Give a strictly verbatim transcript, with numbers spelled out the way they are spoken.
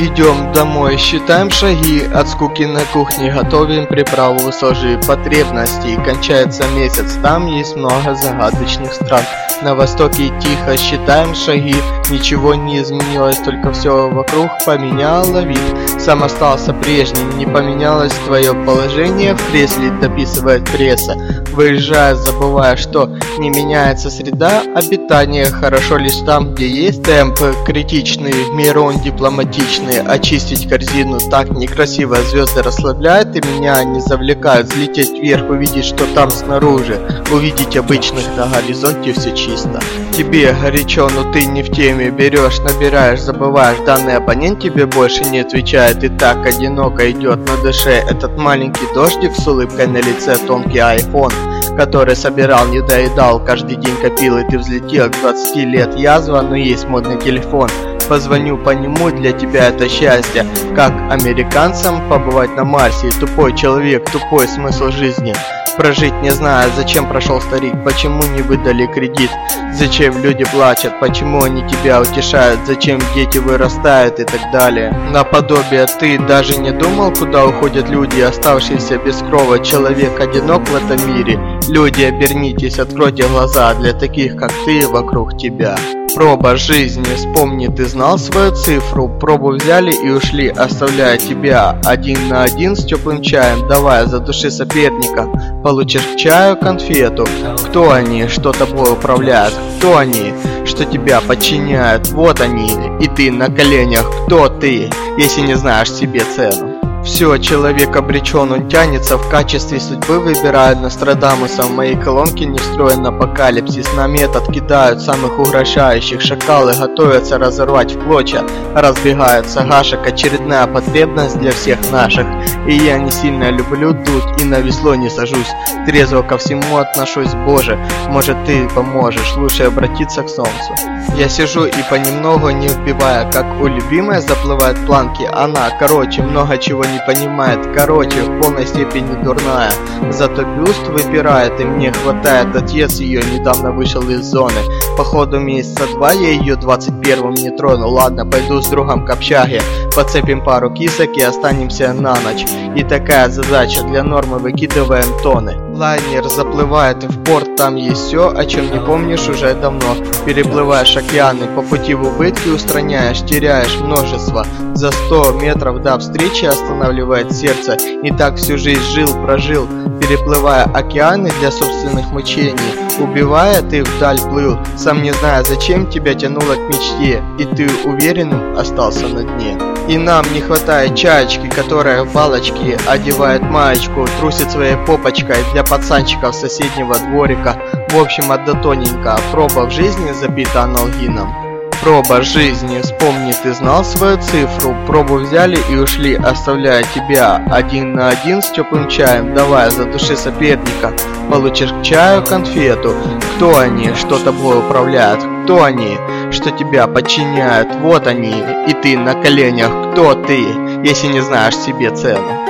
Идем домой, считаем шаги, от скуки на кухне готовим приправу с лжи потребностей. Кончается месяц, там есть много загадочных стран. На востоке тихо, считаем шаги, ничего не изменилось, только все вокруг поменяло вид. Сам остался прежним, не поменялось твое положение, в кресле дописывает пресса. Выезжая, забывая, что не меняется среда обитания, хорошо лишь там, где есть темп критичный, в миру он дипломатичный. Очистить корзину так некрасиво, звезды расслабляют и меня не завлекают. Взлететь вверх, увидеть, что там снаружи, увидеть обычных на горизонте все чисто. Тебе горячо, но ты не в теме, берешь, набираешь, забываешь, данный абонент тебе больше не отвечает. И так одиноко идет на душе этот маленький дождик с улыбкой на лице, тонкий айфон, который собирал, не доедал, каждый день копил, и ты взлетел к двадцати лет язва, но есть модный телефон. Позвоню по нему, для тебя это счастье, как американцам побывать на Марсе. Тупой человек, тупой смысл жизни. Прожить не знаю, зачем прошел старик, почему не выдали кредит, зачем люди плачут, почему они тебя утешают, зачем дети вырастают и так далее. Наподобие ты даже не думал, куда уходят люди, оставшиеся без крова. Человек одинок в этом мире. Люди, обернитесь, откройте глаза, для таких как ты вокруг тебя. Проба жизни, вспомни, ты знал свою цифру, пробу взяли и ушли, оставляя тебя один на один с теплым чаем, давая за души соперника, получишь к чаю конфету. Кто они, что тобой управляют, кто они, что тебя подчиняют, вот они, и ты на коленях, кто ты, если не знаешь себе цену. Все, человек обречен, он тянется, в качестве судьбы выбирают Нострадамуса. В моей колонке не встроен апокалипсис, на метод кидают самых угрожающих. Шакалы готовятся разорвать в клочья, разбегаются гашек, очередная потребность для всех наших. И я не сильно люблю дуть и на весло не сажусь, трезво ко всему отношусь, боже, может ты поможешь, лучше обратиться к солнцу. Я сижу и понемногу, не вбивая, как у любимой заплывают планки, она, короче, много чего не понимает, короче, в полной степени дурная, зато бюст выбирает, и мне хватает, отец ее недавно вышел из зоны, походу месяца два я ее двадцать первым не трону, ладно, пойду с другом к общаге, подцепим пару кисок и останемся на ночь, и такая задача, для нормы выкидываем тонны. Лайнер заплывает в порт, там есть все, о чем не помнишь уже давно. Переплываешь океаны, по пути в убытки устраняешь, теряешь множество. За сто метров до встречи останавливает сердце. И так всю жизнь жил, прожил, переплывая океаны для собственных мучений. Убивая, ты вдаль плыл, сам не зная, зачем тебя тянуло к мечте, и ты уверенным остался на дне. И нам не хватает чаечки, которая в балочке одевает маечку, трусит своей попочкой для пацанчиков соседнего дворика. В общем, это тоненько, проба в жизни забита аналгином. Проба жизни, вспомни, ты знал свою цифру, пробу взяли и ушли, оставляя тебя один на один с теплым чаем, давая за души соперника, получишь к чаю конфету. Кто они, что тобой управляют, кто они, что тебя подчиняют, вот они, и ты на коленях, кто ты, если не знаешь себе цену.